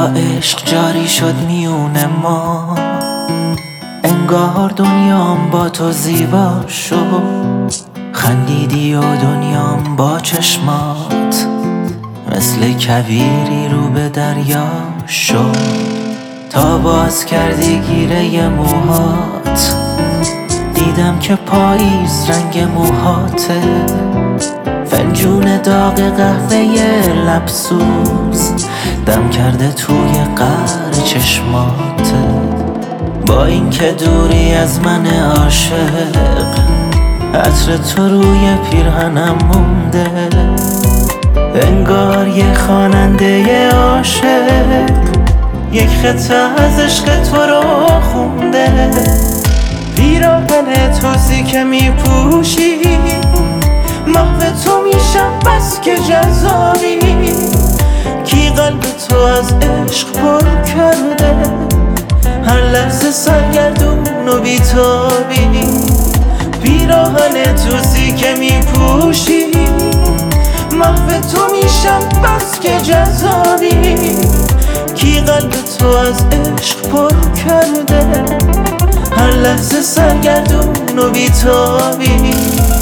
عشق جاری شد میون ما، انگار دنیام با تو زیبا شد. خندیدی و دنیام با چشمات مثل کویری رو به دریا شد. تا باز کردی گیره موهات دیدم که پاییز رنگ موهاته. فنجون داغ قهوه لبسوز دم کرده توی قعر چشماته. با اینکه دوری از من عاشق، عطر تو روی پیرهنم مونده. انگار یه خواننده عاشق یک خطه از عشق تو رو خونده. پیراهن توزی که میپوشی محو تو میشم بس که جذابی. کی قلب تو از عشق پر کرده، هر لحظه سرگردون و بیتابی. پیراهن توزی که میپوشی محو تو میشم بس که جذابی. کی قلب تو از عشق پر کرده، هر لحظه سرگردون و بیتابی.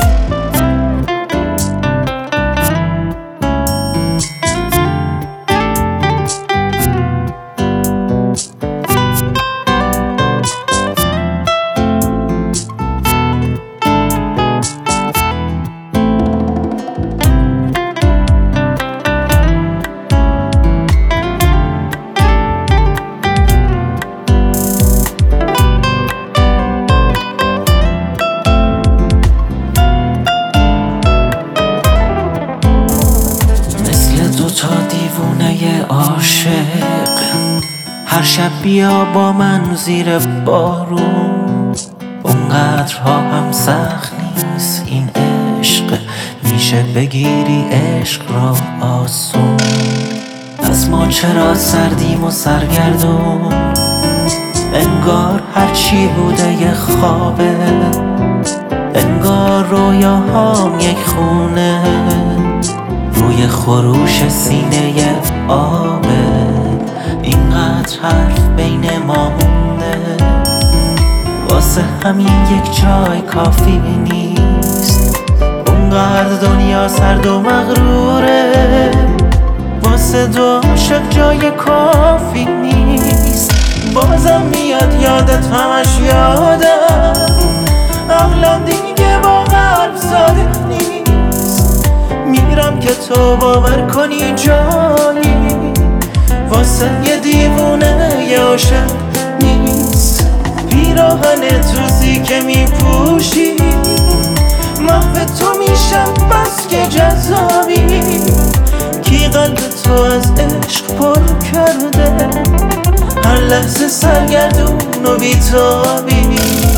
تا دیوونه عاشق هر شب بیا با من زیر بارون. اونقدرها هم سخت نیست این عشق، میشه بگیری عشق را آسون. از ما چرا سردیم و سرگردون، انگار هرچی بوده یه خوابه. انگار رویاهام یک خونه روی خروش سینه آبه. اینقدر حرف بین ما مونده، واسه همین یک جای کافی نیست. اونقدر دنیا سرد و مغروره، واسه دو عاشق جای کافی نیست. بازم میاد یادت همش یادم، عقلم دیگه با قلب ساده نیست. میرم که تو باور کنی جایی، واسه یه دیوونه یه عاشق نیست. پیراهن توزی که میپوشی محو تو میشم بس که جذابی. کی قلب تو از عشق پر کرده، هر لحظه سرگردون و بیتابی.